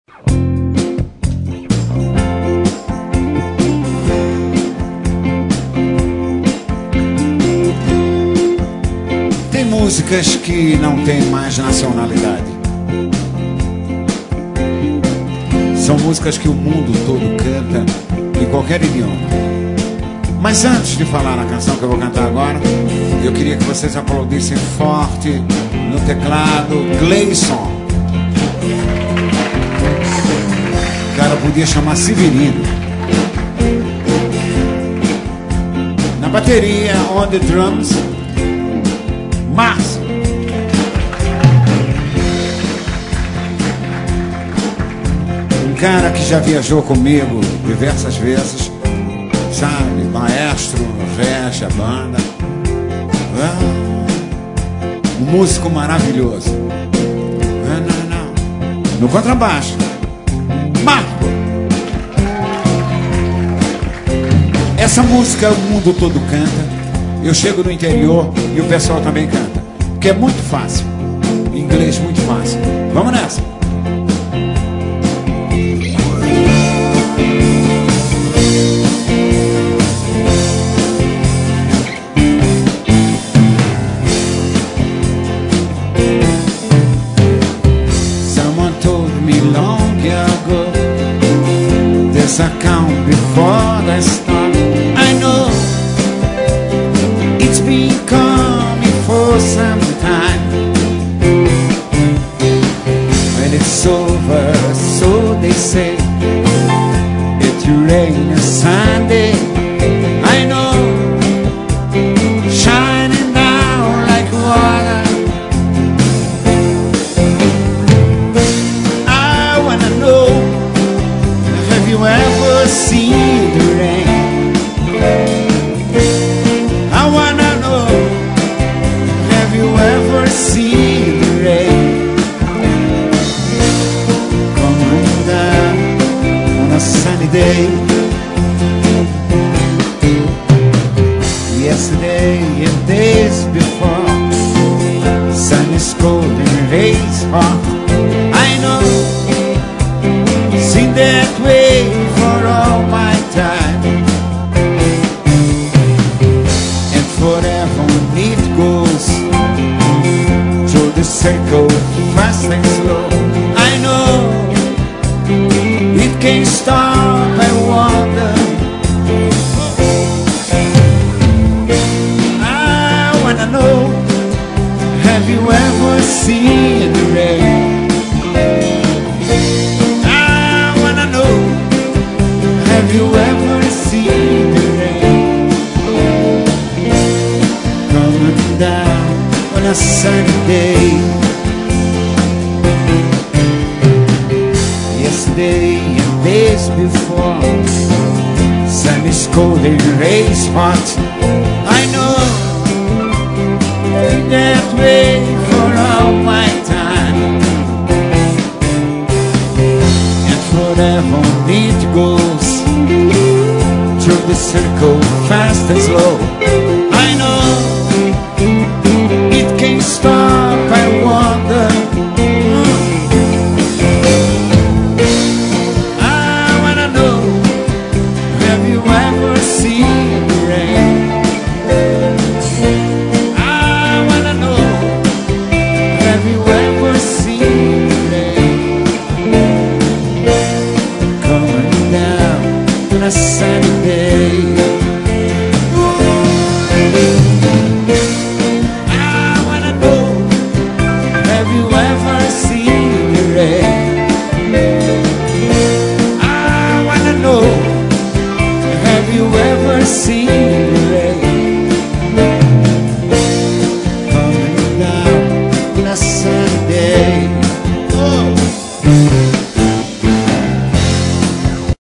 Tem músicas que não tem mais nacionalidade. São músicas que o mundo todo canta em qualquer idioma. Mas antes de falar na canção que eu vou cantar agora, eu queria que vocês aplaudissem forte no teclado Gleison. O cara podia chamar Severino. Na bateria, on the drums, Márcio. Um cara que já viajou comigo diversas vezes, sabe, maestro, rege a banda. Um músico maravilhoso. No contrabaixo, Marco. Essa música o mundo todo canta. Eu chego no interior e o pessoal também canta, porque é muito fácil. Em inglês muito fácil. Vamos nessa. Account before the start. I know it's been coming for some time. When it's over, so they say, it rain a Sunday. I know, shining down like water. I wanna know, have you ever seen the rain? I wanna know, have you ever seen the rain? Coming down on a sunny day. Yesterday and days before, sun is cold and rays hot. I know, seen that way for all my time, and forever it goes through the circle, fast and slow. I know it can't stop, I wonder. I wanna know, have you ever seen the rain? Have you ever seen the rain coming down on a sunny day? Yesterday and days before, sun is cold and rays hot. I know that way for all my time, and forever it goes through the circle, fast and slow. I know it can't stop, I wonder. I wanna know, have you ever seen the rain? I wanna know, have you ever seen the rain coming down on a sunny day?